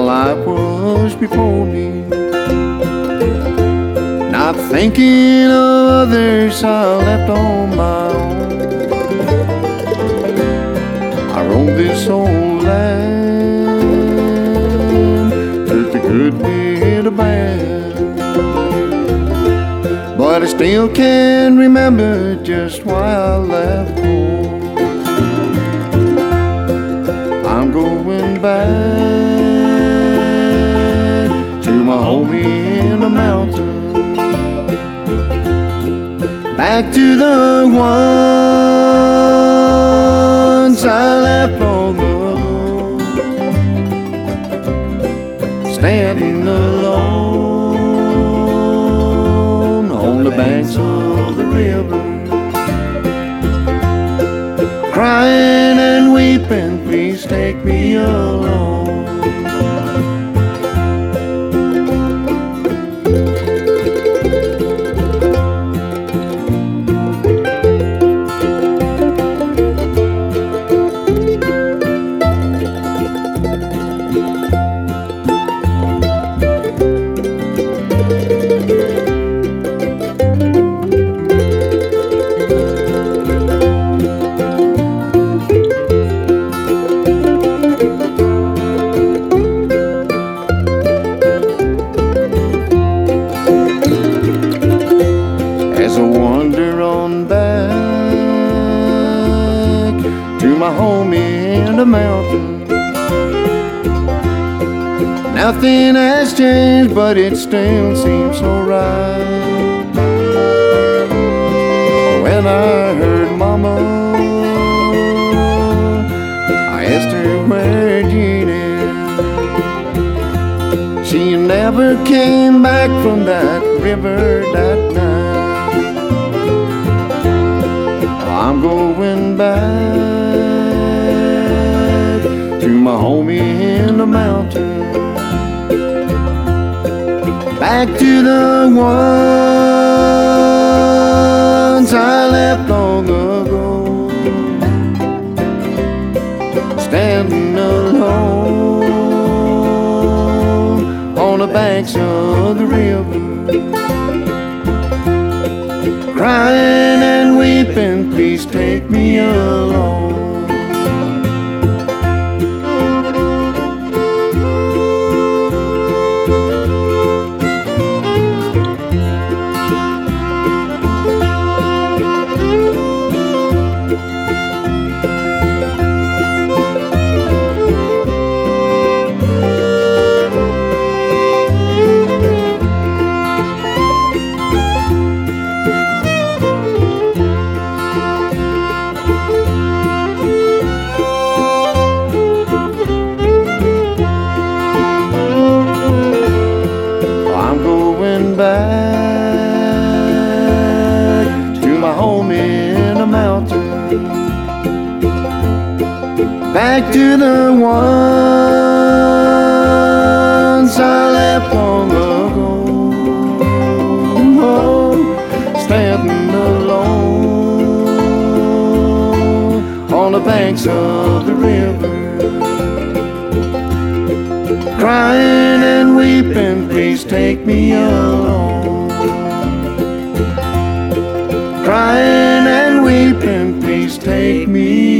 life was before me. Not thinking of others I left on my own. I roamed this old land, took the good with the bad, but I still can't remember just why I left home. I'm going back to my home in the mountains, back to the ones I left long ago, standing alone on the banks of the river, crying and weeping, please take me along. As I wander on back to my home in the mountains, nothing has changed, but it still seems so right. When I heard Mama, I asked her where Jean is. She never came back from that river that night. I'm going back to my home in the mountains, back to the ones I left long ago, standing alone on the banks of the river, crying and weeping, please take me along. Back to my home in the mountains, back to the ones I left long ago, standing alone on the banks of the river, crying and weeping, please take me along. Crying and weeping, please take me